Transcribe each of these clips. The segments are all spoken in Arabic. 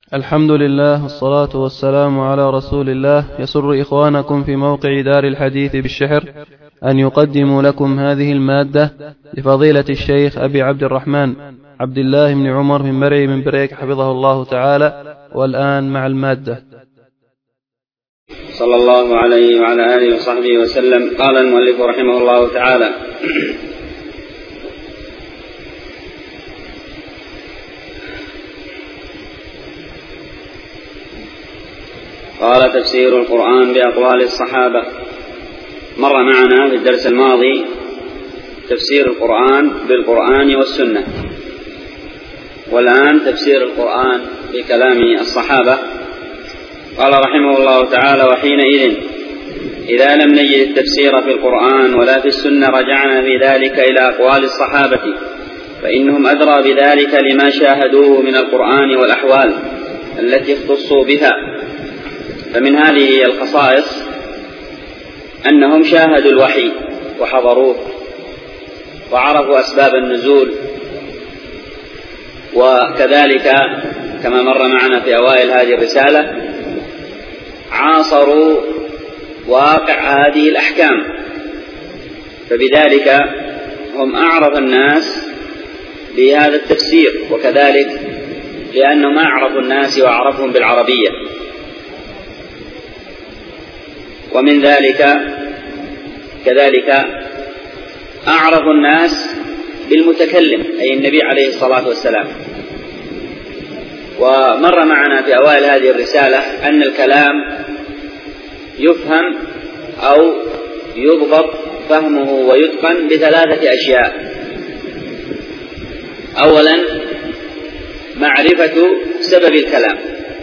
الحمد لله والصلاة والسلام على رسول الله. يسر إخوانكم في موقع دار الحديث بالشحر أن يقدموا لكم هذه المادة لفضيلة الشيخ أبي عبد الرحمن عبد الله بن عمر بن مرعي من بريك حفظه الله تعالى. والآن مع المادة. صلى الله عليه وعلى آله وصحبه وسلم. قال المؤلف رحمه الله تعالى: قال: تفسير القرآن بأقوال الصحابة. مر معنا في الدرس الماضي تفسير القرآن بالقرآن والسنة، والآن تفسير القرآن بكلام الصحابة. قال رحمه الله تعالى: وحينئذ إذا لم نجد التفسير في القرآن ولا في السنة رجعنا في ذلك إلى أقوال الصحابة، فإنهم أدرى بذلك لما شاهدوه من القرآن والأحوال التي اختصوا بها. فمن هذه الخصائص أنهم شاهدوا الوحي وحضروه وعرفوا أسباب النزول، وكذلك كما مر معنا في أوائل هذه الرسالة عاصروا واقع هذه الأحكام، فبذلك هم أعرف الناس بهذا التفسير، وكذلك لأنهم أعرف الناس وأعرفهم بالعربية. ومن ذلك كذلك أعرف الناس بالمتكلم أي النبي عليه الصلاة والسلام. ومر معنا في أوائل هذه الرسالة أن الكلام يفهم أو يضبط فهمه ويتقن بثلاثة أشياء: أولا معرفة سبب الكلام،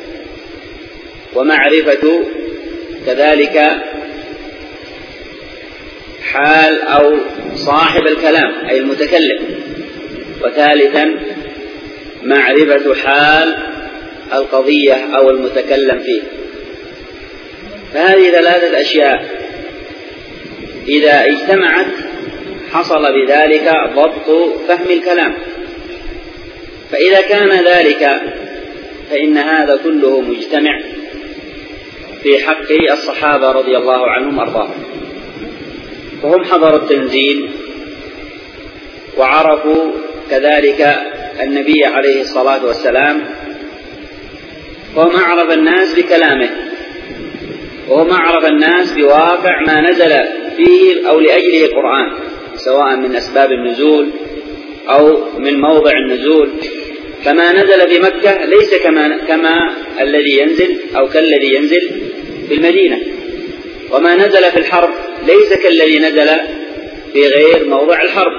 ومعرفة كذلك حال أو صاحب الكلام أي المتكلم، وثالثا معرفة حال القضية أو المتكلم فيه. فهذه ثلاثة أشياء إذا اجتمعت حصل بذلك ضبط فهم الكلام. فإذا كان ذلك فإن هذا كله مجتمع في حق الصحابة رضي الله عنهم وأرضاهم، فهم حضروا التنزيل وعرفوا كذلك النبي عليه الصلاة والسلام، وهم أعرف الناس بكلامه، وهم أعرف الناس بواقع ما نزل فيه أو لأجله القرآن، سواء من أسباب النزول أو من موضع النزول. فما نزل في مكة ليس كما الذي ينزل أو كالذي ينزل في المدينة، وما نزل في الحرب ليس كالذي نزل في غير موضع الحرب،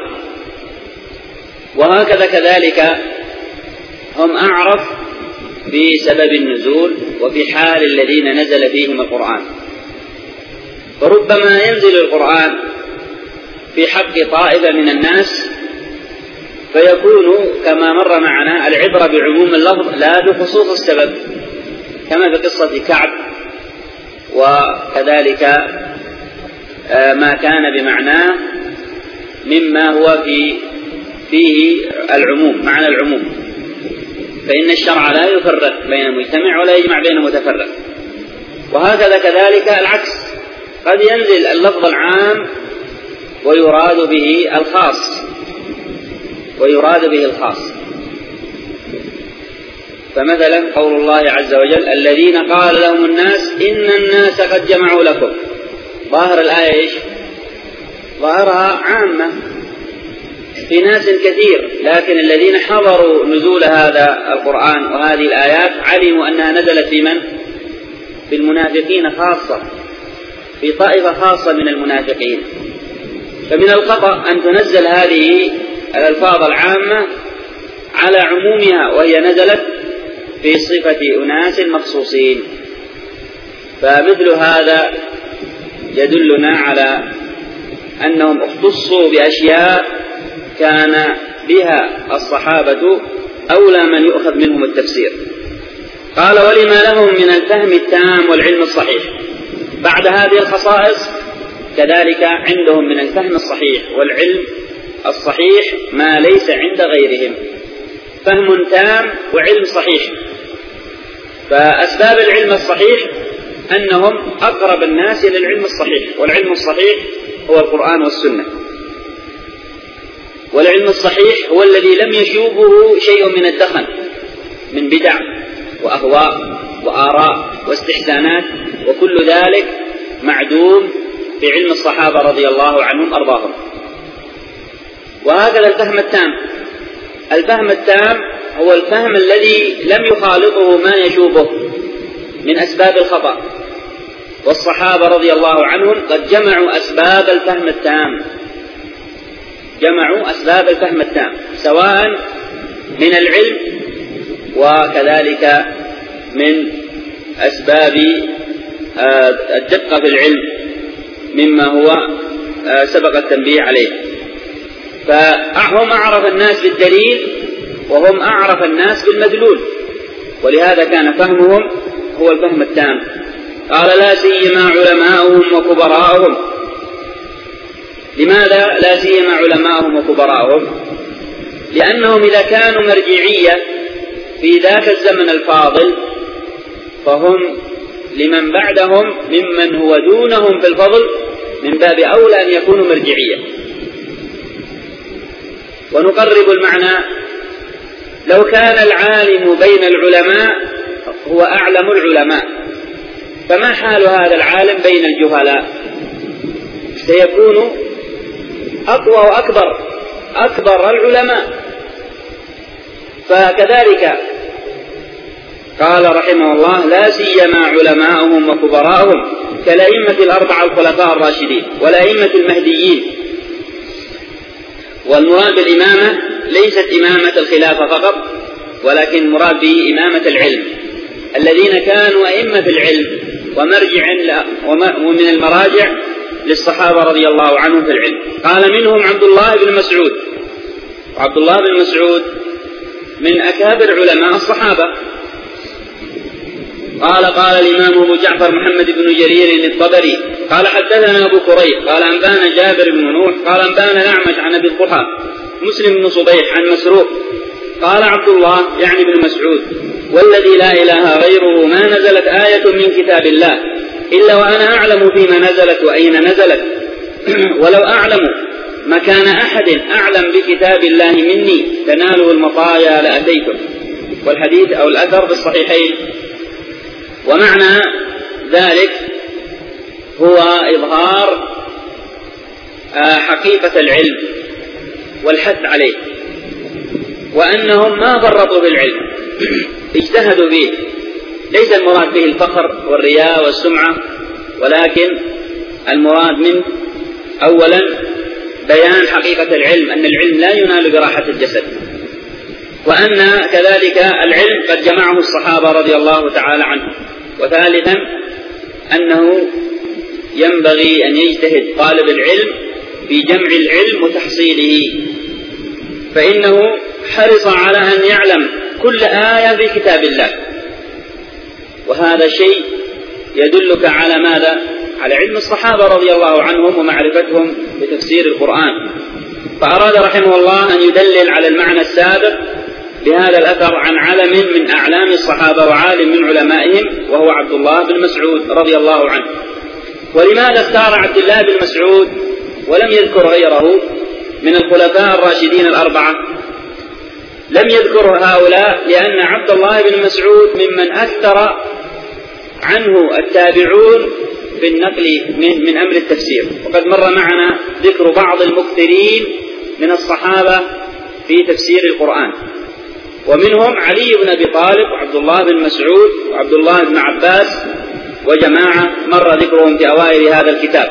وهكذا كذلك هم أعرف بسبب النزول وفي حال الذين نزل فيهم القرآن. فربما ينزل القرآن في حق طائفة من الناس فيكون كما مر معنا العبرة بعموم اللفظ لا بخصوص السبب، كما في قصة كعب، وكذلك ما كان بمعناه مما هو فيه العموم، معنى العموم. فإن الشرع لا يفرق بين مجتمع ولا يجمع بين متفرق. وهكذا كذلك العكس، قد ينزل اللفظ العام ويراد به الخاص. فمثلا قول الله عز وجل: الذين قال لهم الناس إن الناس قد جمعوا لكم. ظاهر الآية إيش؟ ظاهرها عامة في ناس كثير، لكن الذين حضروا نزول هذا القرآن وهذه الآيات علموا أنها نزلت في من؟ في المنافقين خاصة، في طائفة خاصة من المنافقين. فمن الخطأ أن تنزل هذه الألفاظ العامة على عمومها وهي نزلت في صفة أناس مخصوصين. فمثل هذا يدلنا على أنهم اختصوا بأشياء كان بها الصحابة أولى من يؤخذ منهم التفسير. قال: ولما لهم من الفهم التام والعلم الصحيح. بعد هذه الخصائص كذلك عندهم من الفهم الصحيح والعلم الصحيح ما ليس عند غيرهم، فهم تام وعلم صحيح. فأسباب العلم الصحيح أنهم أقرب الناس إلى العلم الصحيح، والعلم الصحيح هو القرآن والسنة، والعلم الصحيح هو الذي لم يشوبه شيء من الدخن من بدع وأهواء وآراء واستحسانات، وكل ذلك معدوم في علم الصحابة رضي الله عنهم أرضاهم. وهكذا الفهم التام. الفهم التام هو الفهم الذي لم يخالطه ما يشوبه من أسباب الخطأ، والصحابة رضي الله عنهم قد جمعوا أسباب الفهم التام، جمعوا أسباب الفهم التام سواء من العلم وكذلك من أسباب الدقة في العلم مما هو سبق التنبيه عليه. فهم أعرف الناس بالدليل وهم أعرف الناس بالمدلول، ولهذا كان فهمهم هو الفهم التام. قال لا سيما علماؤهم وكبراءهم. لماذا لا سيما علماؤهم وكبراءهم؟ لأنهم إذا كانوا مرجعية في ذاك الزمن الفاضل فهم لمن بعدهم ممن هو دونهم في الفضل من باب أولى أن يكونوا مرجعية. ونقرب المعنى: لو كان العالم بين العلماء هو أعلم العلماء، فما حال هذا العالم بين الجهلاء؟ سيكون أقوى وأكبر العلماء. فكذلك قال رحمه الله: لا سيما علماؤهم وكبراءهم كالأئمة الأربعة الخلفاء الراشدين والأئمة المهديين. والمراد بالإمامة ليست إمامة الخلافة فقط، ولكن المراد به إمامة العلم، الذين كانوا أئمة العلم ومن المراجع للصحابة رضي الله عنهم في العلم. قال منهم عبد الله بن مسعود، وعبد الله بن مسعود من أكابر علماء الصحابة. قال الإمام أبو جعفر محمد بن جرير الطبري قال حدثنا أبو كريب قال أنبانا جابر بن نوح قال أنبانا الأعمش عن أبي الضحى مسلم بن صبيح عن مسروق قال عبد الله يعني بن مسعود: والذي لا إله غيره ما نزلت آية من كتاب الله إلا وأنا أعلم فيما نزلت وأين نزلت، ولو أعلم مكان أحد أعلم بكتاب الله مني تناله المطايا لأتيته. والحديث أو الأثر في الصحيحين. ومعنى ذلك هو إظهار حقيقة العلم والحث عليه، وأنهم ما فرطوا في العلم، اجتهدوا به. ليس المراد به الفخر والرياء والسمعة، ولكن المراد منه أولا بيان حقيقة العلم، أن العلم لا ينال براحة الجسد، وأن كذلك العلم قد جمعه الصحابة رضي الله تعالى عنهم. وثالثا أنه ينبغي أن يجتهد طالب العلم في جمع العلم وتحصيله، فإنه حرص على أن يعلم كل آية في كتاب الله، وهذا الشيء يدلك على ماذا؟ على علم الصحابة رضي الله عنهم ومعرفتهم بتفسير القرآن. فأراد رحمه الله أن يدلل على المعنى السابق بهذا الأثر عن علم من أعلام الصحابة وعالم من علمائهم، وهو عبد الله بن مسعود رضي الله عنه. ولماذا اختار عبد الله بن مسعود ولم يذكر غيره من الخلفاء الراشدين الأربعة؟ لم يذكر هؤلاء لأن عبد الله بن مسعود ممن أكثر عنه التابعون في النقل من أمر التفسير، وقد مر معنا ذكر بعض المكثرين من الصحابة في تفسير القرآن، ومنهم علي بن أبي طالب وعبد الله بن مسعود وعبد الله بن عباس وجماعة مر ذكرهم في أوائل هذا الكتاب.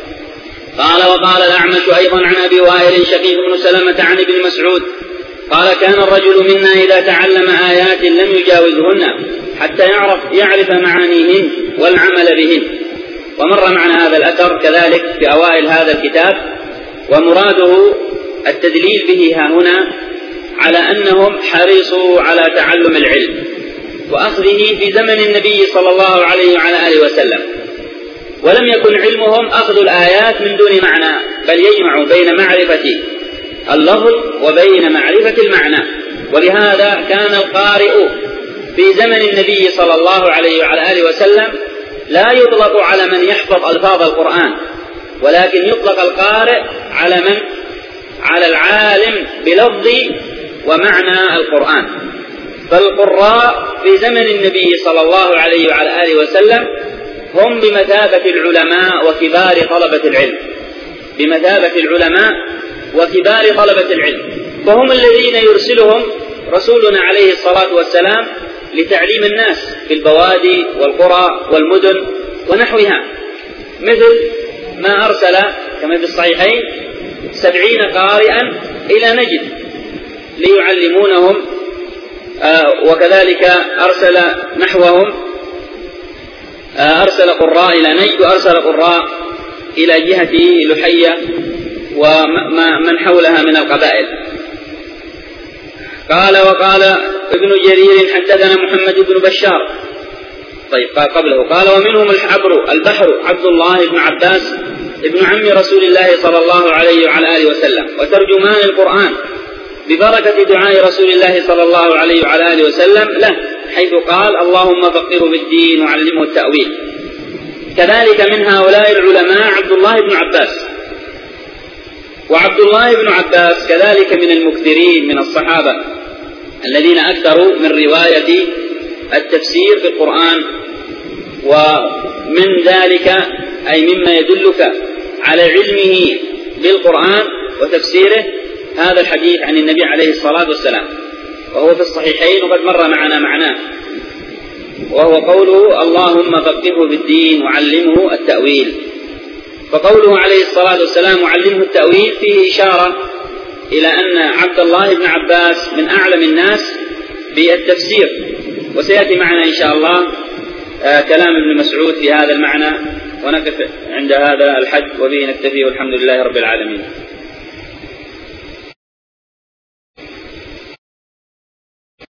وقال الأعمش أيضا عن أبي وائل شقيق بن سلمة عن ابن مسعود قال: كان الرجل منا إذا تعلم آيات لم يجاوزهن حتى يعرف معانيهن والعمل بهن. ومر معنا هذا الأثر كذلك في أوائل هذا الكتاب، ومراده التدليل به ها هنا على أنهم حرصوا على تعلم العلم وأخذه في زمن النبي صلى الله عليه وعلى آله وسلم، ولم يكن علمهم أخذ الآيات من دون معنى، بل يجمع بين معرفة اللفظ وبين معرفة المعنى. ولهذا كان القارئ في زمن النبي صلى الله عليه وعلى آله وسلم لا يطلق على من يحفظ ألفاظ القرآن، ولكن يطلق القارئ على العالم بلفظ ومعنى القرآن. فالقراء في زمن النبي صلى الله عليه وعلى آله وسلم هم بمثابة العلماء وكبار طلبة العلم، بمثابة العلماء وكبار طلبة العلم، فهم الذين يرسلهم رسولنا عليه الصلاة والسلام لتعليم الناس في البوادي والقرى والمدن ونحوها، مثل ما أرسل كما في الصحيحين 70 قارئا إلى نجد ليعلمونهم، وكذلك أرسل نحوهم، أرسل قراء إلى نجد وأرسل قراء إلى جهة لحية ومن حولها من القبائل. وقال ابن جرير حدثنا محمد بن بشار. طيب قال قبله قال ومنهم البحر عبد الله بن عباس ابن عم رسول الله صلى الله عليه وعلى آله وسلم وترجمان القرآن ببركة دعاء رسول الله صلى الله عليه وعلى آله وسلم له، حيث قال اللهم فقهه بالدين وعلمه التأويل. كذلك من هؤلاء العلماء عبد الله بن عباس، وعبد الله بن عباس كذلك من المكثرين من الصحابة الذين أكثروا من رواية التفسير في القرآن. ومن ذلك أي مما يدلك على علمه بالقرآن وتفسيره هذا الحديث عن النبي عليه الصلاة والسلام، وهو في الصحيحين وقد مر معنا معناه، وهو قوله اللهم فقهه بالدين وعلمه التأويل. فقوله عليه الصلاة والسلام وعلمه التأويل فيه إشارة إلى أن عبد الله بن عباس من أعلم الناس بالتفسير، وسيأتي معنا إن شاء الله كلام ابن مسعود في هذا المعنى. ونقف عند هذا الحد وبه نكتفي، والحمد لله رب العالمين.